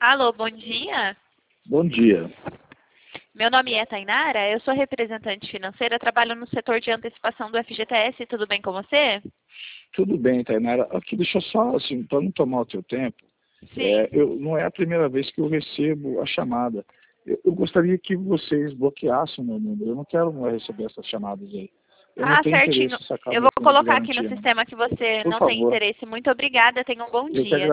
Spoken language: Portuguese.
Alô, bom dia. Bom dia. Meu nome é Tainara, eu sou representante financeira, trabalho no setor de antecipação do FGTS, tudo bem com você? Tudo bem, Tainara. Aqui, deixa eu só, assim, para não tomar o teu tempo, Sim. não é a primeira vez que eu recebo a chamada. Eu gostaria que vocês bloqueassem o meu número. Eu não quero mais receber essas chamadas aí. Eu não Ah, tenho certinho. interesse, isso Eu acaba vou sendo colocar aqui no garantia, não. sistema que você Por não tem favor, interesse. Muito obrigada, tenha um bom eu que dia.